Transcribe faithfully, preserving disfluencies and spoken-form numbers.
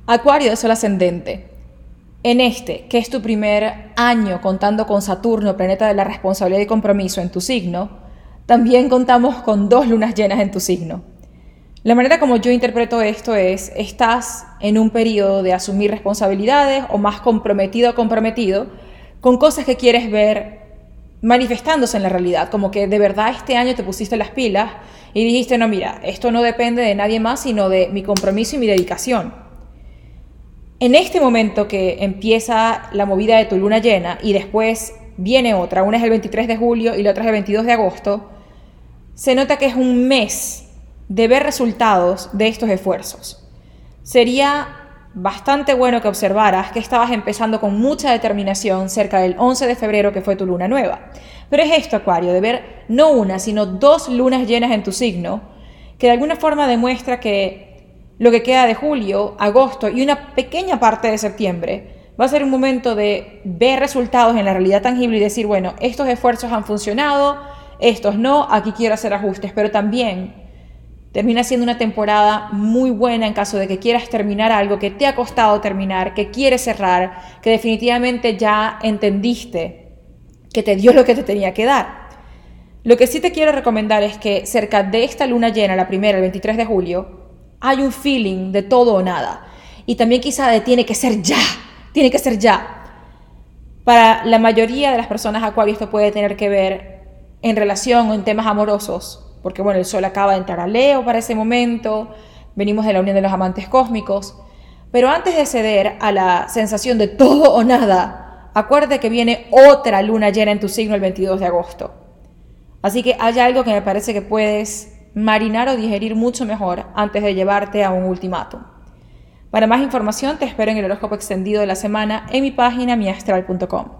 Acuario de Sol ascendente. En este, que es tu primer año contando con Saturno, planeta de la responsabilidad y compromiso en tu signo, también contamos con dos lunas llenas en tu signo. La manera como yo interpreto esto es, estás en un periodo de asumir responsabilidades o más comprometido o comprometido con cosas que quieres ver manifestándose en la realidad, como que de verdad este año te pusiste las pilas y dijiste, no, mira, esto no depende de nadie más, sino de mi compromiso y mi dedicación. En este momento que empieza la movida de tu luna llena y después viene otra, una es el veintitrés de julio y la otra es el veintidós de agosto, se nota que es un mes de ver resultados de estos esfuerzos. Sería bastante bueno que observaras que estabas empezando con mucha determinación cerca del once de febrero, que fue tu luna nueva. Pero es esto, Acuario, de ver no una, sino dos lunas llenas en tu signo, que de alguna forma demuestra que lo que queda de julio, agosto y una pequeña parte de septiembre va a ser un momento de ver resultados en la realidad tangible y decir, bueno, estos esfuerzos han funcionado, estos no, aquí quiero hacer ajustes, pero también termina siendo una temporada muy buena en caso de que quieras terminar algo que te ha costado terminar, que quieres cerrar, que definitivamente ya entendiste que te dio lo que te tenía que dar. Lo que sí te quiero recomendar es que cerca de esta luna llena, la primera, el veintitrés de julio, hay un feeling de todo o nada. Y también quizá de tiene que ser ya, tiene que ser ya. Para la mayoría de las personas Acuario esto puede tener que ver en relación o en temas amorosos, porque bueno, el Sol acaba de entrar a Leo para ese momento, venimos de la unión de los amantes cósmicos, pero antes de ceder a la sensación de todo o nada, acuérdate que viene otra luna llena en tu signo el veintidós de agosto. Así que hay algo que me parece que puedes marinar o digerir mucho mejor antes de llevarte a un ultimátum. Para más información te espero en el horóscopo extendido de la semana en mi página mi astral punto com.